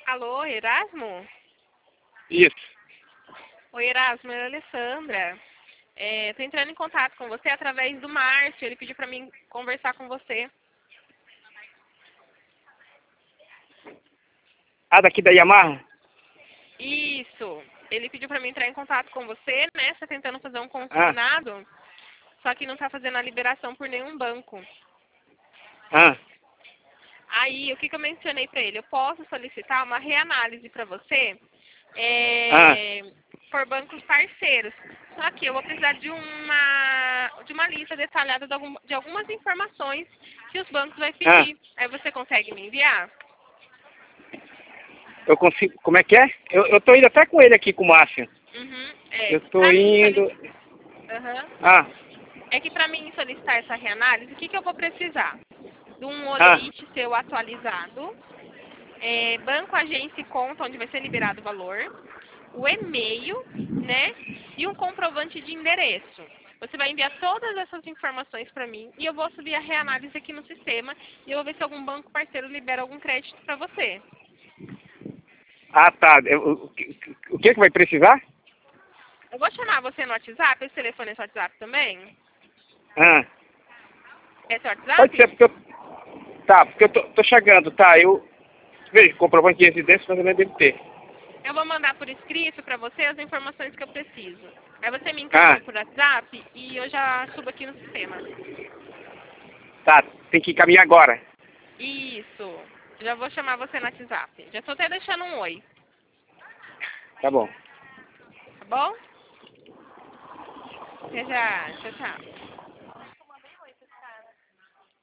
Alô, Erasmo? Isso. Oi, Erasmo, é a Alessandra. Tô entrando em contato com você através do Márcio. Ele pediu para mim conversar com você. Ah, daqui da Yamaha? Isso. Ele pediu para mim entrar em contato com você, né? Você tá tentando fazer um Ah, consignado, só que não tá fazendo a liberação por nenhum banco. ah, Aí, o que eu mencionei para ele? Eu posso solicitar uma reanálise para você ah, por bancos parceiros. Só que eu vou precisar de uma lista detalhada de algumas informações que os bancos vão ah. pedir. Aí você consegue me enviar? Eu consigo. Como é que é? Eu tô indo até com ele aqui, com o Márcio. Uhum, Eu tô pra mim indo. solicitar. Uhum. Ah, É que para mim solicitar essa reanálise, o que eu vou precisar? De um ah. olerite seu atualizado, banco, agência e conta onde vai ser liberado o valor, o e-mail, né? E um comprovante de endereço. Você vai enviar todas essas informações para mim e eu vou subir a reanálise aqui no sistema e eu vou ver se algum banco parceiro libera algum crédito para você. Ah, tá. O que que vai precisar? Eu vou chamar você no WhatsApp, esse telefone é seu WhatsApp também? Ah. É seu Pode ser, WhatsApp? porque eu. Tá, porque eu tô chegando, tá? Eu. Veja, comprovante de residência, mas eu nem devo ter. Eu vou mandar por escrito para você as informações que eu preciso. Aí você me Ah, encaminha por WhatsApp e eu já subo aqui no sistema. tá. Tem que caminhar agora. Isso. Já vou chamar você no WhatsApp. Já estou até deixando um oi. Tá bom. Tá bom? Até já. Tchau, tchau.